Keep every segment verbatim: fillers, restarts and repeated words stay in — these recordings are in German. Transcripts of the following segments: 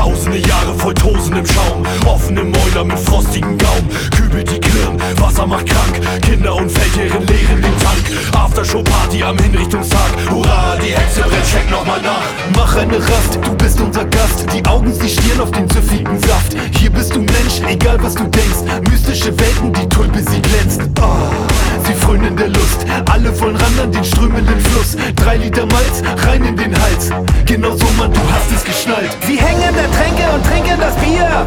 Tausende Jahre voll Tosen im Schaum, offene Mäuler mit frostigen Gaumen, Kübel die klirren, Wasser macht krank, Kinder und Feldherren leeren den Tank. Aftershow-Party am Hinrichtungstag, hurra, die Hexe brennt, schenk nochmal nach. Mach eine Rast, du bist unser Gast, die Augen, sie stieren auf den süffigen Saft. Hier bist du Mensch, egal was du denkst, mystische Welten, die Tulpe, sie glänzt. Oh, sie frönen in der Lust, alle wollen ran an den strömenden Fluss. Drei Liter Malz, rein in den Hals, genau so, Mann, du hast es geschnallt. Sie hängen der Tränke und trinken das Bier.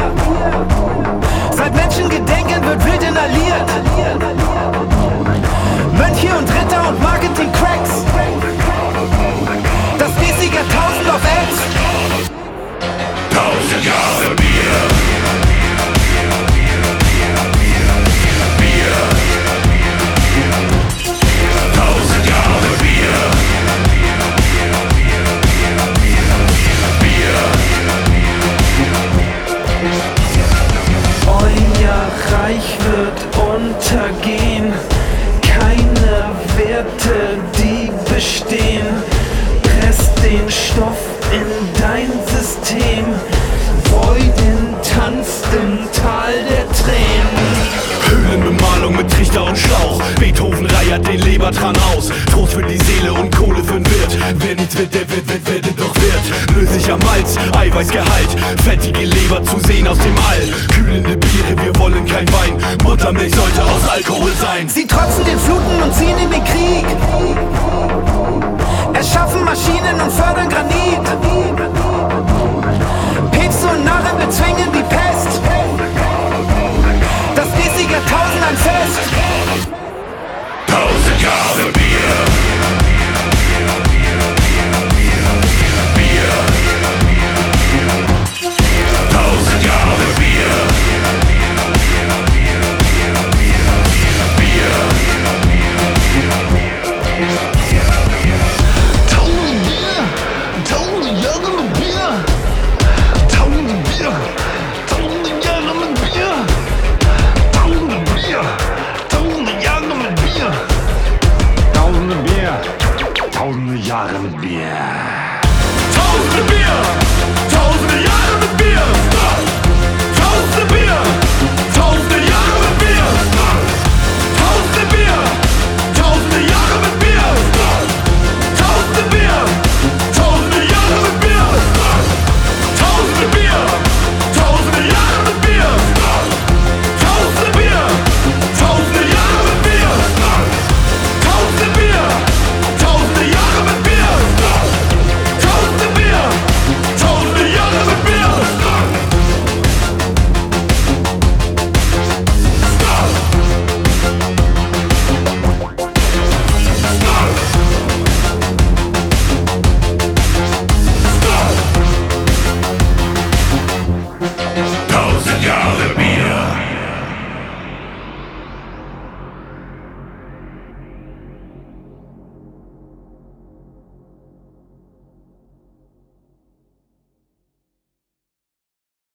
Seit Menschengedenken wird wild inhaliert. Mönche und Ritter und Marketing-Cracks. Das nächste Jahrtausend auf Ex. Tausend Jahre Bier. Bier. Tausend Jahre Bier. Bier. Euer Reich wird untergehen. Keine Werte, die bestehen. Presst den Stoff in dein System. Freuden tanzt im Tal der Tränen. Höhlenbemalung mit Trichter und Schlauch, Beethoven reiert den Lebertran aus. Trost für die Seele und Kohle für'n Wirt. Wer nichts wird, der wird, wird, wird, doch wird. Löslicher Malz, Eiweißgehalt, fettige Leber zu sehen aus dem All. Kühlende Biere, wir wollen kein Wein. Muttermilch sollte aus Alkohol sein. Sie trotzen den Fluten und ziehen in den Krieg. Erschaffen Maschinen und fördern Granit.